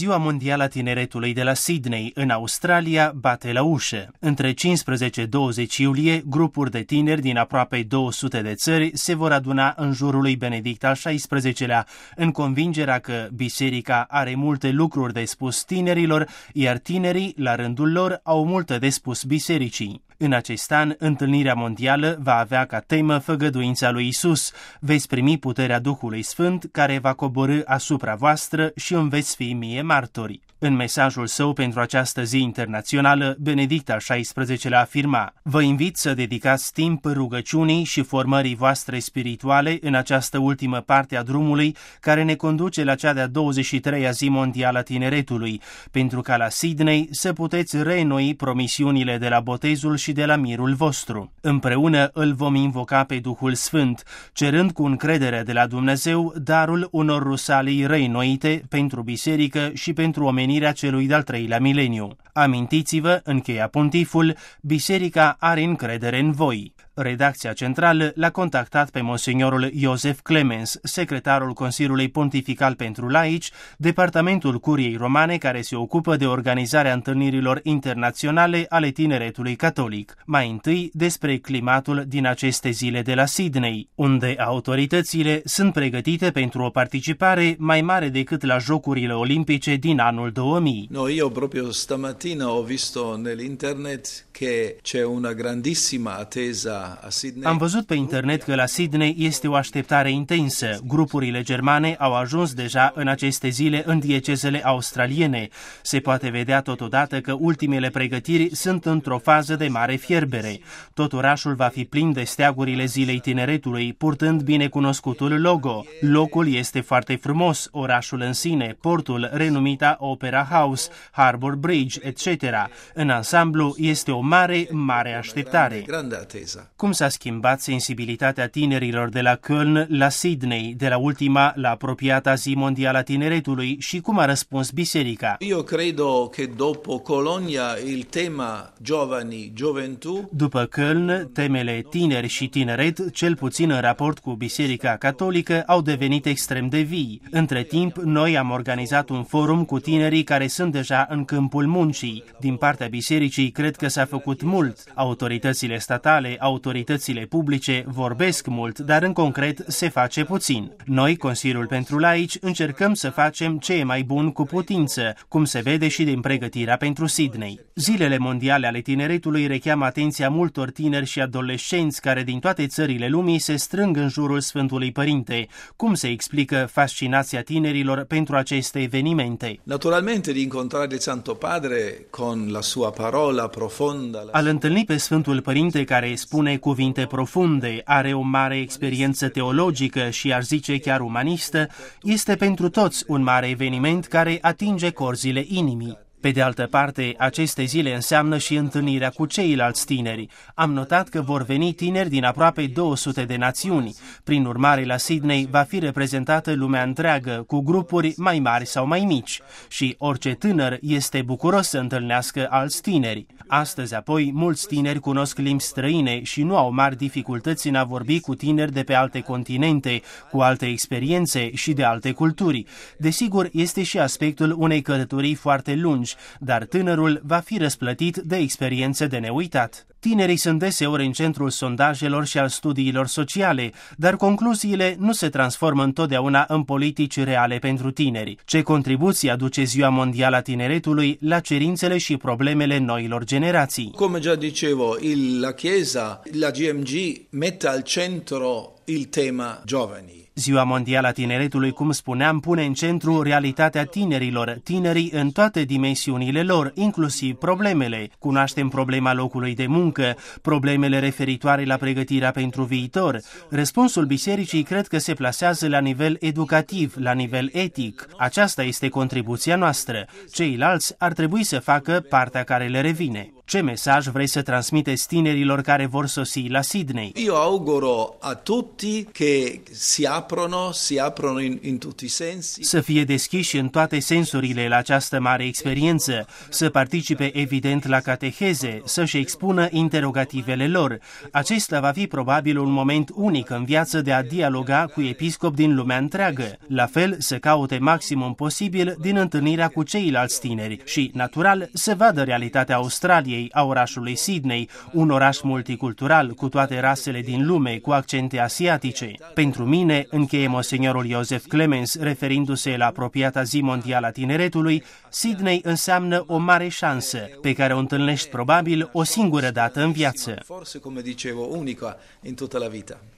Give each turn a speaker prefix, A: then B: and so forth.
A: Ziua Mondială a Tineretului de la Sydney, în Australia, bate la ușă. Între 15-20 iulie, grupuri de tineri din aproape 200 de țări se vor aduna în jurul lui Benedict al XVI-lea, în convingerea că biserica are multe lucruri de spus tinerilor, iar tinerii, la rândul lor, au multe de spus bisericii. În acest an, întâlnirea mondială va avea ca temă făgăduința lui Isus. Veți primi puterea Duhului Sfânt, care va coborî asupra voastră și îmi veți fi mie martori. În mesajul său pentru această zi internațională, Benedict al XVI-lea afirma: vă invit să dedicați timp rugăciunii și formării voastre spirituale în această ultimă parte a drumului care ne conduce la cea de-a 23-a zi mondială a tineretului, pentru ca la Sydney să puteți reînnoi promisiunile de la botezul și de la mirul vostru. Împreună îl vom invoca pe Duhul Sfânt, cerând cu încredere de la Dumnezeu darul unor rusalii reînnoite pentru biserică și pentru omenirea celui de-al treilea mileniu. Amintiți-vă, încheia pontiful, biserica are încredere în voi. Redacția centrală l-a contactat pe monsignorul Joseph Clemens, secretarul Consiliului Pontifical pentru Laici, departamentul Curiei Romane care se ocupă de organizarea întâlnirilor internaționale ale tineretului catolic. Mai întâi despre climatul din aceste zile de la Sydney, unde autoritățile sunt pregătite pentru o participare mai mare decât la Jocurile Olimpice din anul 2000.
B: Io proprio stamattina ho visto nell'internet che c'è una grandissima attesa.
A: Am văzut pe internet că la Sydney este o așteptare intensă. Grupurile germane au ajuns deja în aceste zile în diecezele australiene. Se poate vedea totodată că ultimele pregătiri sunt într-o fază de mare fierbere. Tot orașul va fi plin de steagurile Zilei Tineretului, purtând binecunoscutul logo. Locul este foarte frumos, orașul în sine, portul, renumita Opera House, Harbour Bridge, etc. În ansamblu este o mare așteptare. Cum s-a schimbat sensibilitatea tinerilor de la Köln la Sydney, de la ultima la apropiata zi mondială a tineretului și cum a răspuns biserica?
B: Io credo che dopo Colonia il tema giovani, gioventù.
A: După Köln, temele tineri și tineret, cel puțin în raport cu biserica catolică, au devenit extrem de vii. Între timp, noi am organizat un forum cu tinerii care sunt deja în câmpul muncii. Din partea bisericii, cred că s-a făcut mult. Autoritățile statale, autoritățile publice vorbesc mult, dar în concret se face puțin. Noi, Consiliul pentru Laici, încercăm să facem ce e mai bun cu putință, cum se vede și din pregătirea pentru Sydney. Zilele mondiale ale tineretului recheamă atenția multor tineri și adolescenți care din toate țările lumii se strâng în jurul Sfântului Părinte. Cum se explică fascinația tinerilor pentru aceste evenimente?
B: Naturalmente di incontrare il Santo Padre con la sua parola profonda.
A: Al întâlni pe Sfântul Părinte care spune cuvinte profunde, are o mare experiență teologică și aș zice chiar umanistă, este pentru toți un mare eveniment care atinge corzile inimii. Pe de altă parte, aceste zile înseamnă și întâlnirea cu ceilalți tineri. Am notat că vor veni tineri din aproape 200 de națiuni. Prin urmare, la Sydney va fi reprezentată lumea întreagă, cu grupuri mai mari sau mai mici. Și orice tânăr este bucuros să întâlnească alți tineri. Astăzi, apoi, mulți tineri cunosc limbi străine și nu au mari dificultăți în a vorbi cu tineri de pe alte continente, cu alte experiențe și de alte culturi. Desigur, este și aspectul unei călătorii foarte lungi, dar tânărul va fi răsplătit de experiențe de neuitat. Tinerii sunt deseori în centrul sondajelor și al studiilor sociale, dar concluziile nu se transformă întotdeauna în politici reale pentru tineri. Ce contribuție aduce Ziua Mondială a Tineretului la cerințele și problemele noilor generații?
B: Come già dicevo, la Chiesa, la GMG mette al centro il tema giovani.
A: Ziua Mondială a Tineretului, cum spuneam, pune în centru realitatea tinerilor, tinerii în toate dimensiunile lor, inclusiv problemele. Cunoaștem problema locului de muncă, problemele referitoare la pregătirea pentru viitor. Răspunsul bisericii cred că se plasează la nivel educativ, la nivel etic. Aceasta este contribuția noastră. Ceilalți ar trebui să facă partea care le revine. Ce mesaj vrei să transmiteți tinerilor care vor sosi la Sydney?
B: Io auguro a tutti che si aprono in tutti i sensi.
A: Să fie deschiși în toate sensurile la această mare experiență, să participe evident la cateheze, să-și expună interogativele lor. Acesta va fi probabil un moment unic în viață de a dialoga cu episcopi din lumea întreagă. La fel, să caute maximum posibil din întâlnirea cu ceilalți tineri și, natural, să vadă realitatea Australiei, a orașului Sydney, un oraș multicultural cu toate rasele din lume, cu accente asiatice. Pentru mine, încheie Monsignorul Joseph Clemens, referindu-se la apropiata zi mondială a tineretului, Sydney înseamnă o mare șansă, pe care o întâlnești probabil o singură dată în viață.
B: Forse, come dicevo, unica in tutta la vita.